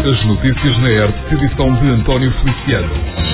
As notícias na ERTE, edição de António Feliciano.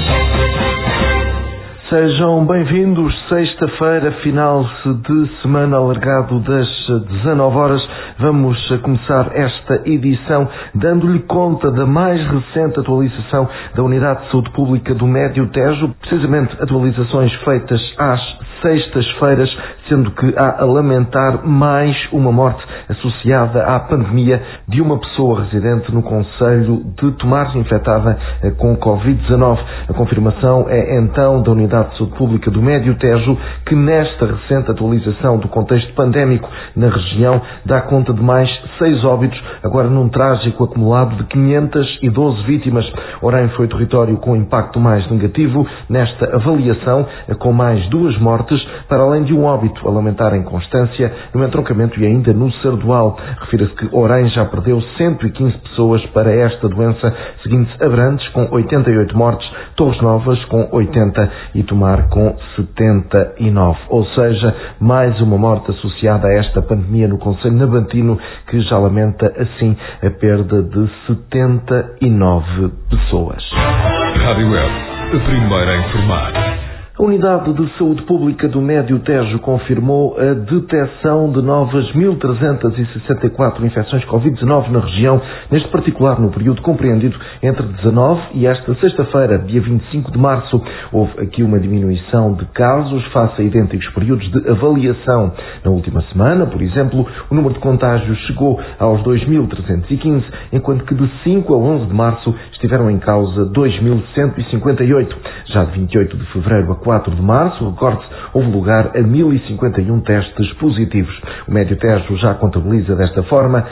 Sejam bem-vindos, sexta-feira, final de semana alargado das 19 horas. Vamos começar esta edição dando-lhe conta da mais recente atualização da Unidade de Saúde Pública do Médio Tejo, precisamente atualizações feitas às sextas-feiras, sendo que há a lamentar mais uma morte associada à pandemia de uma pessoa residente no concelho de Tomar, infectada com Covid-19. A confirmação é então da Unidade de Saúde Pública do Médio Tejo, que nesta recente atualização do contexto pandémico na região dá conta de mais 6 óbitos, agora num trágico acumulado de 512 vítimas. Orem foi o território com impacto mais negativo nesta avaliação, com mais 2 mortes, para além de um óbito a lamentar em Constância, no entroncamento e ainda no Sardual. Refira-se que Orem já perdeu 115 pessoas para esta doença, seguindo-se Abrantes com 88 mortes, Torres Novas com 80 e Tomar com 79. Ou seja, mais uma morte associada a esta pandemia no concelho nabantino, que já lamenta assim a perda de 79 pessoas. Rádio ERTE, a primeira a informar. A Unidade de Saúde Pública do Médio Tejo confirmou a detecção de novas 1.364 infecções Covid-19 na região, neste particular no período compreendido entre 19 e esta sexta-feira, dia 25 de março. Houve aqui uma diminuição de casos face a idênticos períodos de avaliação. Na última semana, por exemplo, o número de contágios chegou aos 2.315, enquanto que de 5 a 11 de março estiveram em causa 2.158. Já de 28 de fevereiro a 4 de março, recorde-se, houve lugar a 1.051 testes positivos. O Médio Tejo já contabiliza desta forma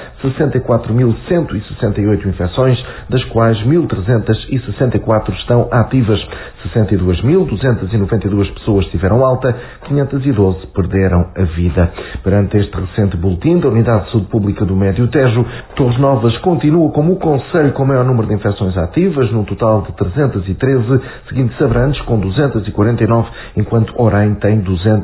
64.168 infecções, das quais 1.364 estão ativas. 62.292 pessoas tiveram alta, 512 perderam a vida. Perante este recente boletim da Unidade de Saúde Pública do Médio Tejo, Torres Novas continua como o concelho com o maior número de infecções ativas, num total de 313, seguindo-se Abrantes com 249, enquanto Orem tem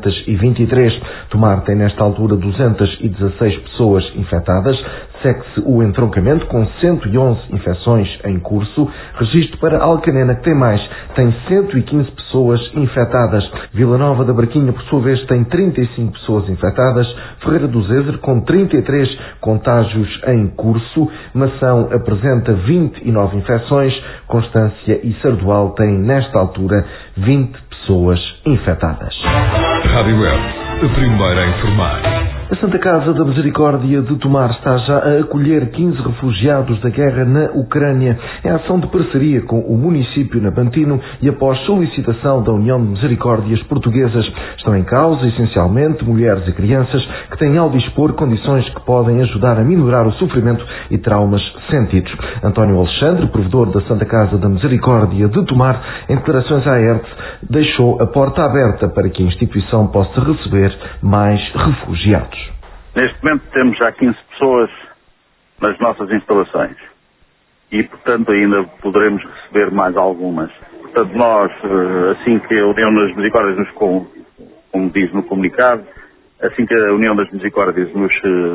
223. Tomar tem nesta altura 216 pessoas infectadas. Segue-se o entroncamento com 111 infecções em curso. Registro para Alcanena, que tem mais, tem 115 pessoas infectadas. Vila Nova da Barquinha, por sua vez, tem 35 pessoas infectadas. Ferreira do Zezer, com 33 contágios em curso. Mação apresenta 29 infecções. Constância e Sardual têm, nesta altura, 20 pessoas infectadas. Rádio ERTE, a primeira a informar. A Santa Casa da Misericórdia de Tomar está já a acolher 15 refugiados da guerra na Ucrânia. É ação de parceria com o município nabantino e após solicitação da União de Misericórdias Portuguesas. Estão em causa, essencialmente, mulheres e crianças que têm ao dispor condições que podem ajudar a minorar o sofrimento e traumas sentidos. António Alexandre, provedor da Santa Casa da Misericórdia de Tomar, em declarações à ERTE, deixou a porta aberta para que a instituição possa receber mais refugiados. Neste momento temos já 15 pessoas nas nossas instalações e, portanto, ainda poderemos receber mais algumas. Portanto, nós, assim que a União das Misericórdias nos, como diz no comunicado, assim que a União das Misericórdias nos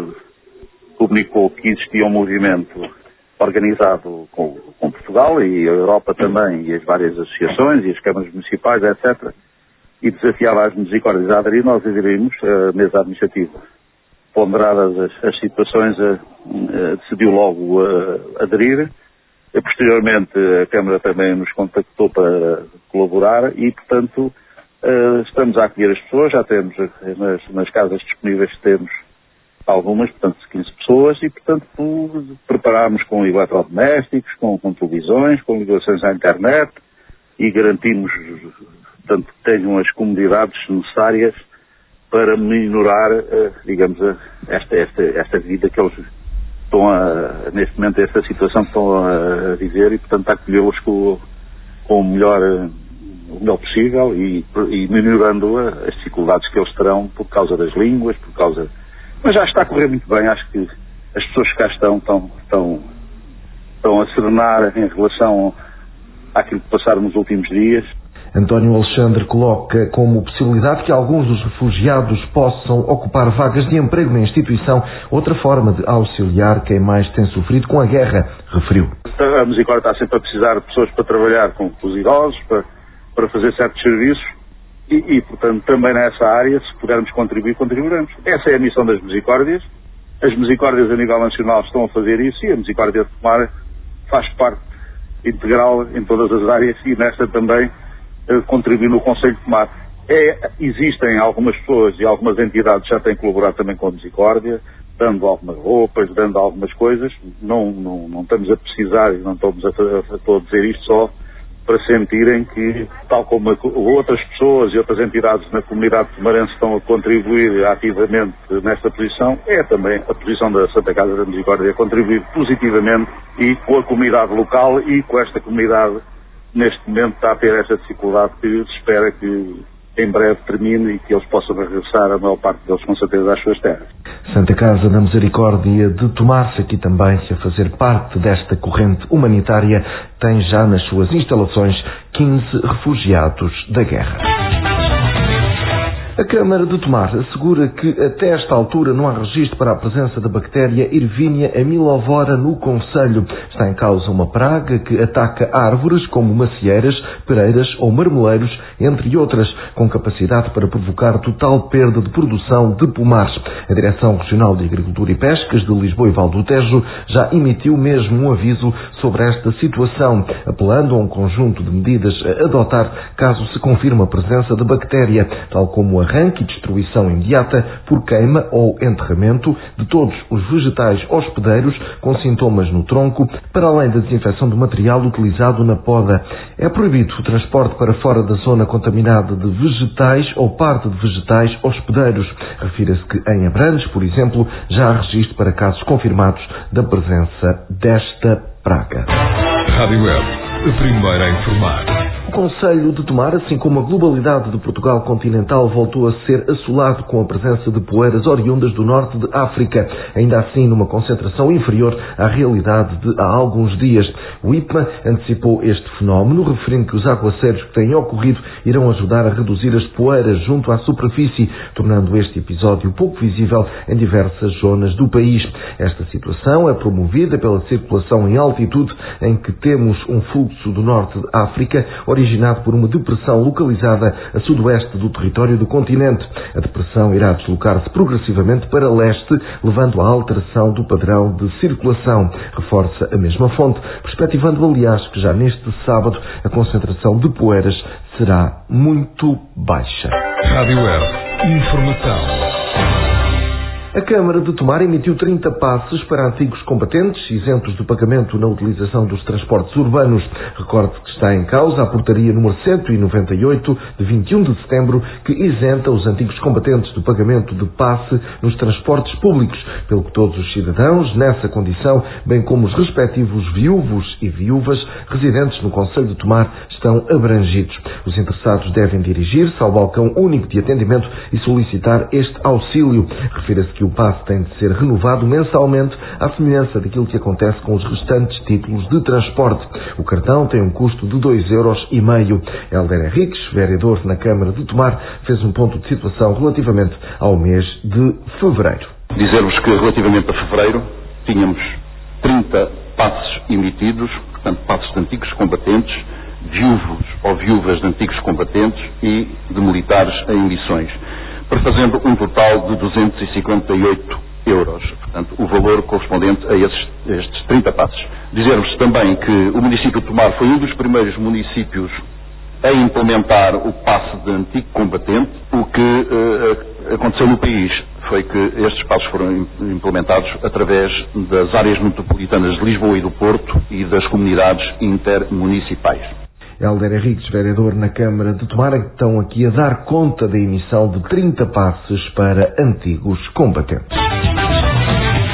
comunicou que existia um movimento organizado com Portugal e a Europa também, e as várias associações e as câmaras municipais, etc., e desafiava as Misericórdias a aderir, nós aderimos à mesa administrativa. Ponderadas as situações, decidiu logo aderir. Posteriormente, a Câmara também nos contactou para colaborar e, portanto, estamos a acolher as pessoas. Já temos, nas casas disponíveis, temos algumas, portanto, 15 pessoas e, portanto, preparámos com eletrodomésticos, com televisões, com ligações à internet e garantimos, portanto, que tenham as comodidades necessárias para minorar, digamos, esta vida que eles estão neste momento, esta situação que estão a viver e, portanto, a acolhê-los com o melhor possível e minorando as dificuldades que eles terão por causa das línguas, Mas já está a correr muito bem, acho que as pessoas que cá estão a serenar em relação àquilo que passaram nos últimos dias. António Alexandre coloca como possibilidade que alguns dos refugiados possam ocupar vagas de emprego na instituição, outra forma de auxiliar quem mais tem sofrido com a guerra, referiu. A Misericórdia está sempre a precisar de pessoas para trabalhar com os idosos, para fazer certos serviços e, portanto, também nessa área, se pudermos contribuir, contribuiremos. Essa é a missão das Misericórdias. As Misericórdias a nível nacional estão a fazer isso e a Misericórdia de Tomar faz parte integral em todas as áreas e nesta também contribui no Conselho de Tomar. Existem algumas pessoas e algumas entidades que já têm colaborado também com a Misericórdia, dando algumas roupas, dando algumas coisas. Não estamos a precisar e não estou a dizer isto só para sentirem que, tal como outras pessoas e outras entidades na comunidade tomarense estão a contribuir ativamente nesta posição, é também a posição da Santa Casa da Misericórdia contribuir positivamente e com a comunidade local e com esta comunidade neste momento está a ter esta dificuldade que se espera que em breve termine e que eles possam regressar, a maior parte deles com certeza, às suas terras. Santa Casa da Misericórdia de Tomar-se aqui também a fazer parte desta corrente humanitária, tem já nas suas instalações 15 refugiados da guerra. A Câmara de Tomar assegura que até esta altura não há registro para a presença da bactéria Ervínia amylovora no concelho. Está em causa uma praga que ataca árvores como macieiras, pereiras ou marmeleiros, entre outras, com capacidade para provocar total perda de produção de pomares. A Direção Regional de Agricultura e Pescas de Lisboa e Val do Tejo já emitiu mesmo um aviso sobre esta situação, apelando a um conjunto de medidas a adotar caso se confirme a presença da bactéria, tal como arranque e destruição imediata por queima ou enterramento de todos os vegetais hospedeiros com sintomas no tronco, para além da desinfecção do material utilizado na poda. É proibido o transporte para fora da zona contaminada de vegetais ou parte de vegetais hospedeiros. Refira-se que em Abrantes, por exemplo, já há registro para casos confirmados da presença desta praga. Rádio Web, a primeira a informar. O Concelho de Tomar, assim como a globalidade de Portugal continental, voltou a ser assolado com a presença de poeiras oriundas do norte de África, ainda assim numa concentração inferior à realidade de há alguns dias. O IPMA antecipou este fenómeno, referindo que os aguaceiros que têm ocorrido irão ajudar a reduzir as poeiras junto à superfície, tornando este episódio pouco visível em diversas zonas do país. Esta situação é promovida pela circulação em altitude, em que temos um fluxo do norte de África, originado por uma depressão localizada a sudoeste do território do continente. A depressão irá deslocar-se progressivamente para leste, levando à alteração do padrão de circulação. Reforça a mesma fonte, perspectivando, aliás, que já neste sábado a concentração de poeiras será muito baixa. Rádio Web, informação. A Câmara de Tomar emitiu 30 passes para antigos combatentes isentos do pagamento na utilização dos transportes urbanos. Recorde que está em causa a portaria número 198 de 21 de setembro que isenta os antigos combatentes do pagamento de passe nos transportes públicos, pelo que todos os cidadãos nessa condição, bem como os respectivos viúvos e viúvas residentes no Concelho de Tomar, estão abrangidos. Os interessados devem dirigir-se ao balcão único de atendimento e solicitar este auxílio. Refira-se que o passe tem de ser renovado mensalmente, à semelhança daquilo que acontece com os restantes títulos de transporte. O cartão tem um custo de 2,5 €. Hélder Henriques, vereador na Câmara de Tomar, fez um ponto de situação relativamente ao mês de fevereiro. Dizer-vos que relativamente a fevereiro tínhamos 30 passes emitidos, portanto passes de antigos combatentes, viúvos ou viúvas de antigos combatentes e de militares em missões, para fazendo um total de 258 €, portanto, o valor correspondente a estes 30 passos. Dizer-vos também que o município de Tomar foi um dos primeiros municípios a implementar o passe de antigo combatente. O que aconteceu no país foi que estes passos foram implementados através das áreas metropolitanas de Lisboa e do Porto e das comunidades intermunicipais. Hélder Henriques, vereador na Câmara de Tomar, estão aqui a dar conta da emissão de 30 passes para antigos combatentes.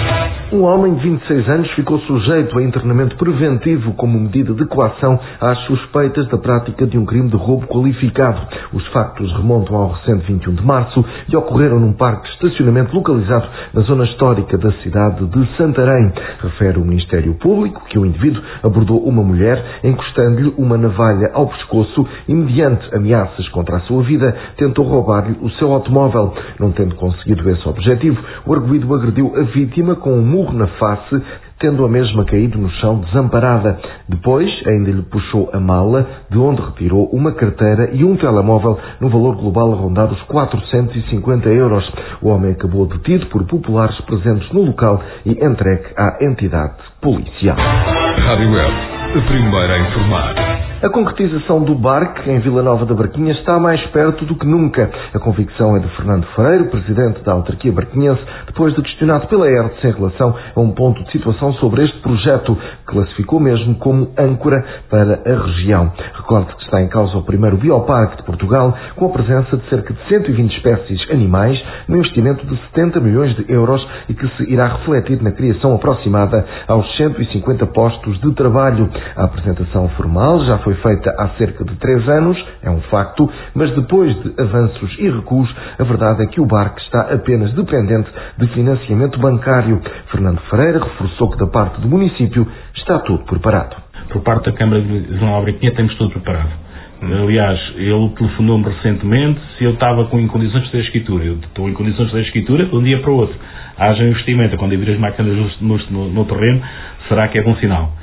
Um homem de 26 anos ficou sujeito a internamento preventivo como medida de coação às suspeitas da prática de um crime de roubo qualificado. Os factos remontam ao recente 21 de março e ocorreram num parque de estacionamento localizado na zona histórica da cidade de Santarém. Refere o Ministério Público que o indivíduo abordou uma mulher encostando-lhe uma navalha ao pescoço e, mediante ameaças contra a sua vida, tentou roubar-lhe o seu automóvel. Não tendo conseguido esse objetivo, o arguido agrediu a vítima com um murro na face, tendo a mesma caído no chão desamparada. Depois, ainda lhe puxou a mala, de onde retirou uma carteira e um telemóvel no valor global a rondar os 450 euros. O homem acabou detido por populares presentes no local e entregue à entidade policial. Rádio Web, a primeira a informar. A concretização do BARC em Vila Nova da Barquinha está mais perto do que nunca. A convicção é de Fernando Freire, presidente da autarquia barquinhense, depois de questionado pela ERTS em relação a um ponto de situação sobre este projeto, que classificou mesmo como âncora para a região. Recorde que está em causa o primeiro bioparque de Portugal, com a presença de cerca de 120 espécies animais, num investimento de 70 milhões de euros e que se irá refletir na criação aproximada aos 150 postos de trabalho. A apresentação formal já foi feita há cerca de 3 anos, é um facto, mas depois de avanços e recuos, a verdade é que o BARC está apenas dependente de financiamento bancário. Fernando Ferreira reforçou que da parte do município está tudo preparado. Por parte da Câmara de Vila Nova da Barquinha temos tudo preparado. Aliás, ele telefonou-me recentemente se eu estava em condições de ter escritura. Eu estou em condições de ter escritura de um dia para o outro. Haja investimento, quando vir as máquinas no terreno, será que é bom sinal.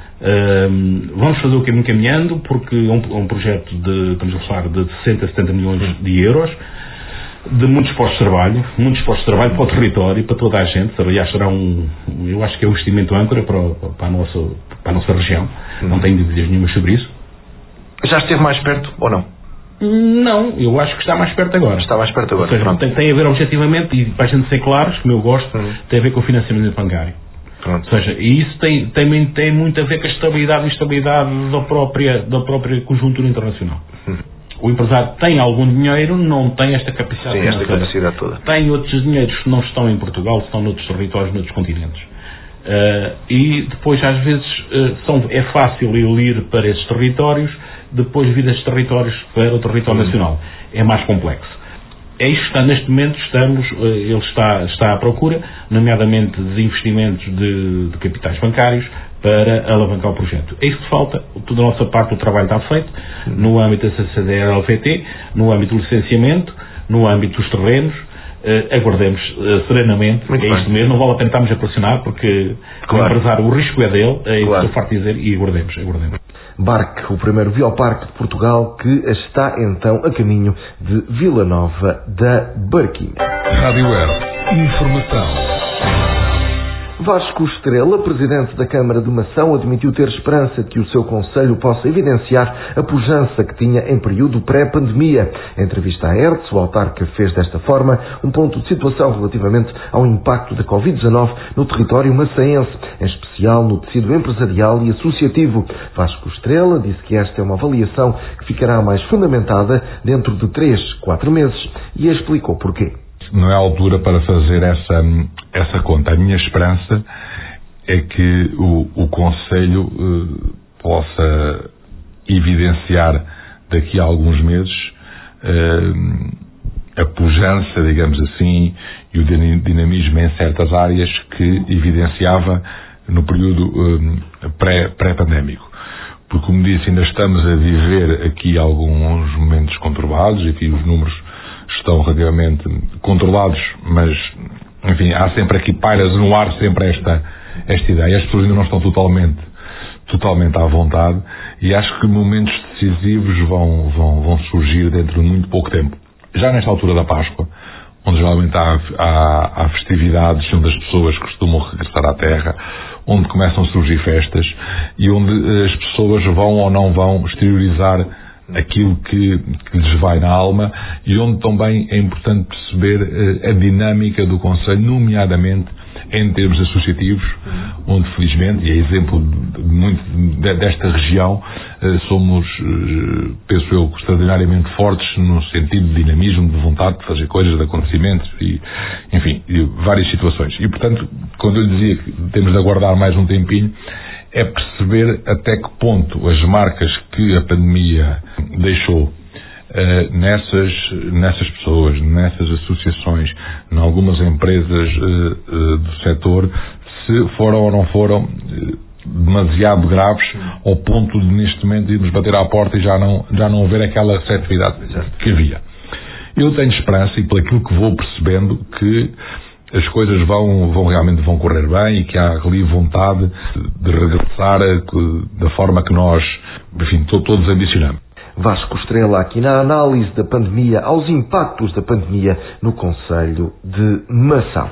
Vamos fazer o caminho caminhando, porque é um projeto estamos a falar de 60 a 70 milhões de euros, de muitos postos de trabalho para o território, para toda a gente. Aliás, será eu acho que é um investimento âncora para a nossa região. Não tenho dúvidas nenhumas sobre isso. Já esteve mais perto ou não? Não, eu acho que está mais perto agora. Está mais perto agora. Ou seja, tem a ver objetivamente, e para a gente ser claros, como eu gosto, tem a ver com o financiamento bancário. Ou seja, e isso também tem muito a ver com a estabilidade e instabilidade da própria conjuntura internacional. O empresário tem algum dinheiro, não tem esta capacidade. Sim, esta capacidade toda. Tem outros dinheiros que não estão em Portugal, estão noutros territórios, noutros continentes. E depois, às vezes, é fácil ir para esses territórios, depois vir esses territórios para o território nacional. É mais complexo. É isto que está, neste momento ele está à procura, nomeadamente de investimentos de capitais bancários para alavancar o projeto. É isso que falta. Toda a nossa parte do trabalho está feito, no âmbito da CCDR-LVT, no âmbito do licenciamento, no âmbito dos terrenos. Aguardemos serenamente. Muito é isto mesmo, não vale a pena estarmos a pressionar, porque o empresário, o risco é dele, é isso que eu farto dizer, e aguardemos. BARC, o primeiro bioparque de Portugal, que está então a caminho de Vila Nova da Barquinha. Rádio Web, informação. Vasco Estrela, presidente da Câmara de Mação, admitiu ter esperança de que o seu concelho possa evidenciar a pujança que tinha em período pré-pandemia. Em entrevista à ERTS, o autarca fez desta forma um ponto de situação relativamente ao impacto da Covid-19 no território maçaense, em especial no tecido empresarial e associativo. Vasco Estrela disse que esta é uma avaliação que ficará mais fundamentada dentro de 3-4 meses e explicou porquê. Não é a altura para fazer essa conta. A minha esperança é que o Conselho possa evidenciar daqui a alguns meses a pujança, digamos assim, e o dinamismo em certas áreas que evidenciava no período pré-pandémico. Porque, como disse, ainda estamos a viver aqui alguns momentos conturbados, e aqui os números estão relativamente controlados, mas, enfim, há sempre aqui, paira no ar sempre esta ideia. As pessoas ainda não estão totalmente à vontade, e acho que momentos decisivos vão surgir dentro de muito pouco tempo. Já nesta altura da Páscoa, onde geralmente há festividades, onde as pessoas costumam regressar à terra, onde começam a surgir festas, e onde as pessoas vão ou não vão exteriorizar aquilo que lhes vai na alma, e onde também é importante perceber a dinâmica do Conselho, nomeadamente em termos associativos, onde felizmente, e é exemplo desta região, somos, penso eu, extraordinariamente fortes no sentido de dinamismo, de vontade de fazer coisas, de acontecimentos e, enfim, várias situações. E, portanto, quando eu lhe dizia que temos de aguardar mais um tempinho, é perceber até que ponto as marcas que a pandemia deixou nessas pessoas, nessas associações, em algumas empresas do setor, se foram ou não foram demasiado graves ao ponto de neste momento irmos bater à porta e já não haver aquela receptividade que havia. Eu tenho esperança, e por aquilo que vou percebendo, que as coisas realmente vão correr bem e que há ali vontade de regressar da forma que nós, enfim, todos ambicionamos. Vasco Estrela, aqui na análise da pandemia, aos impactos da pandemia no concelho de Mação.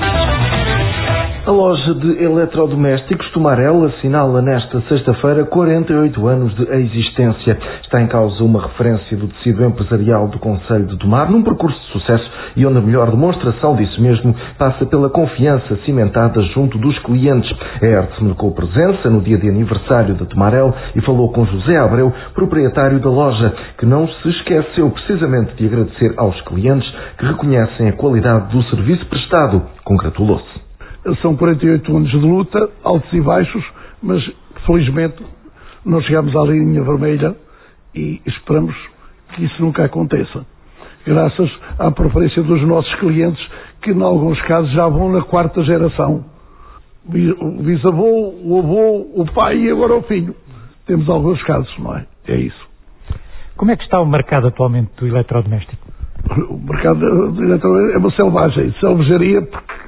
A loja de eletrodomésticos Tomarel assinala nesta sexta-feira 48 anos de existência. Está em causa uma referência do tecido empresarial do concelho de Tomar, num percurso de sucesso e onde a melhor demonstração disso mesmo passa pela confiança cimentada junto dos clientes. A ERT marcou presença no dia de aniversário de Tomarel e falou com José Abreu, proprietário da loja, que não se esqueceu precisamente de agradecer aos clientes que reconhecem a qualidade do serviço prestado. Congratulou-se. São 48 anos de luta, altos e baixos, mas felizmente nós chegamos à linha vermelha e esperamos que isso nunca aconteça. Graças à preferência dos nossos clientes, que em alguns casos já vão na 4ª geração. O bisavô, o avô, o pai e agora o filho. Temos alguns casos, não é? É isso. Como é que está o mercado atualmente do eletrodoméstico? O mercado do eletrodoméstico é uma selvagem, selvageria, porque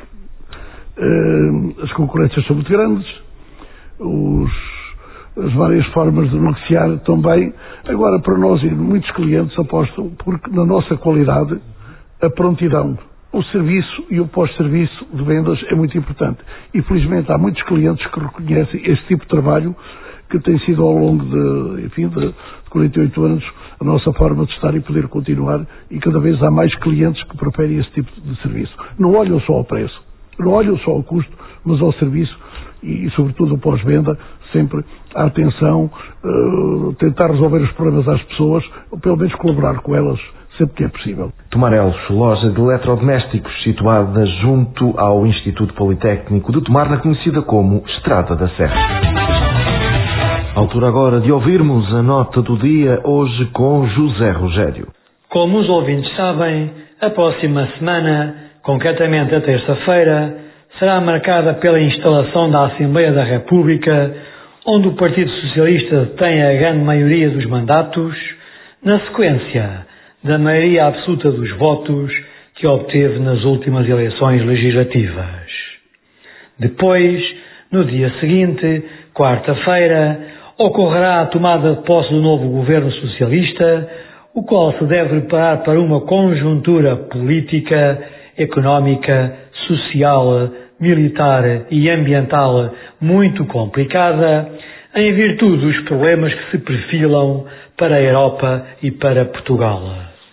as concorrências são muito grandes, as várias formas de negociar também. Agora, para nós, muitos clientes apostam porque na nossa qualidade, a prontidão, o serviço e o pós-serviço de vendas é muito importante. E felizmente há muitos clientes que reconhecem este tipo de trabalho que tem sido ao longo de 48 anos a nossa forma de estar e poder continuar, e cada vez há mais clientes que preferem esse tipo de serviço. Não olham só ao preço, não olham só ao custo, mas ao serviço e sobretudo o pós-venda, sempre a atenção, tentar resolver os problemas às pessoas, ou pelo menos colaborar com elas sempre que é possível. Tomarelos, loja de eletrodomésticos situada junto ao Instituto Politécnico de Tomar, conhecida como Estrada da Serra. Altura agora de ouvirmos a nota do dia, hoje com José Rogério. Como os ouvintes sabem, a próxima semana, concretamente a terça-feira, será marcada pela instalação da Assembleia da República, onde o Partido Socialista tem a grande maioria dos mandatos, na sequência da maioria absoluta dos votos que obteve nas últimas eleições legislativas. Depois, no dia seguinte, quarta-feira, ocorrerá a tomada de posse do novo governo socialista, o qual se deve preparar para uma conjuntura política, económica, social, militar e ambiental muito complicada, em virtude dos problemas que se perfilam para a Europa e para Portugal.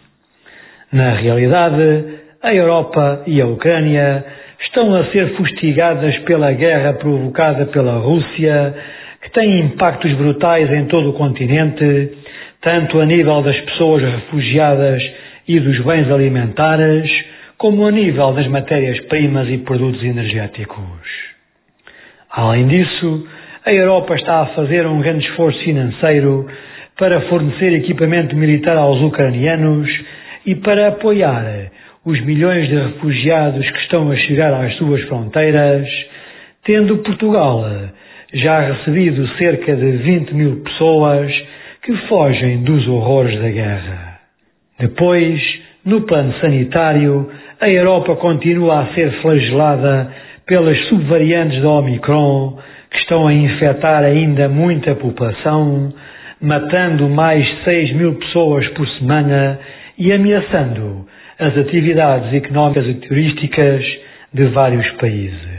Na realidade, a Europa e a Ucrânia estão a ser fustigadas pela guerra provocada pela Rússia, que tem impactos brutais em todo o continente, tanto a nível das pessoas refugiadas e dos bens alimentares, como a nível das matérias-primas e produtos energéticos. Além disso, a Europa está a fazer um grande esforço financeiro para fornecer equipamento militar aos ucranianos e para apoiar os milhões de refugiados que estão a chegar às suas fronteiras, tendo Portugal já recebido cerca de 20 mil pessoas que fogem dos horrores da guerra. Depois, no plano sanitário, a Europa continua a ser flagelada pelas subvariantes da Omicron, que estão a infectar ainda muita população, matando mais 6 mil pessoas por semana e ameaçando as atividades económicas e turísticas de vários países.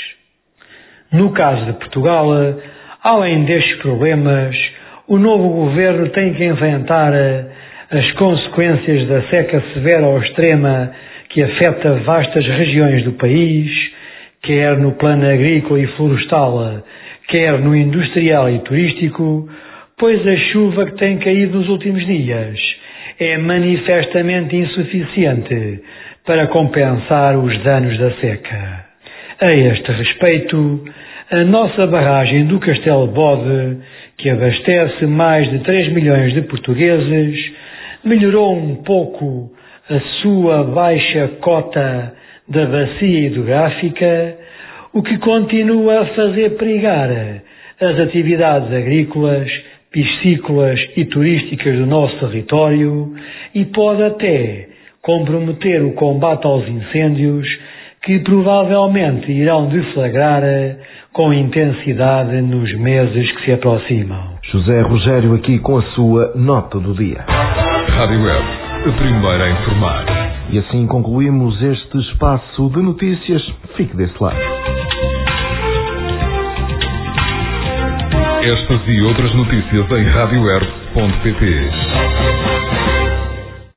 No caso de Portugal, além destes problemas, o novo governo tem que enfrentar as consequências da seca severa ou extrema que afeta vastas regiões do país, quer no plano agrícola e florestal, quer no industrial e turístico, pois a chuva que tem caído nos últimos dias é manifestamente insuficiente para compensar os danos da seca. A este respeito, a nossa barragem do Castelo Bode, que abastece mais de 3 milhões de portugueses, melhorou um pouco a sua baixa cota da bacia hidrográfica, o que continua a fazer perigar as atividades agrícolas, piscícolas e turísticas do nosso território e pode até comprometer o combate aos incêndios que provavelmente irão deflagrar com intensidade nos meses que se aproximam. José Rogério aqui com a sua nota do dia. Rádio Web, a primeira a informar. E assim concluímos este espaço de notícias. Fique desse lado. Estas e outras notícias em radioweb.pt.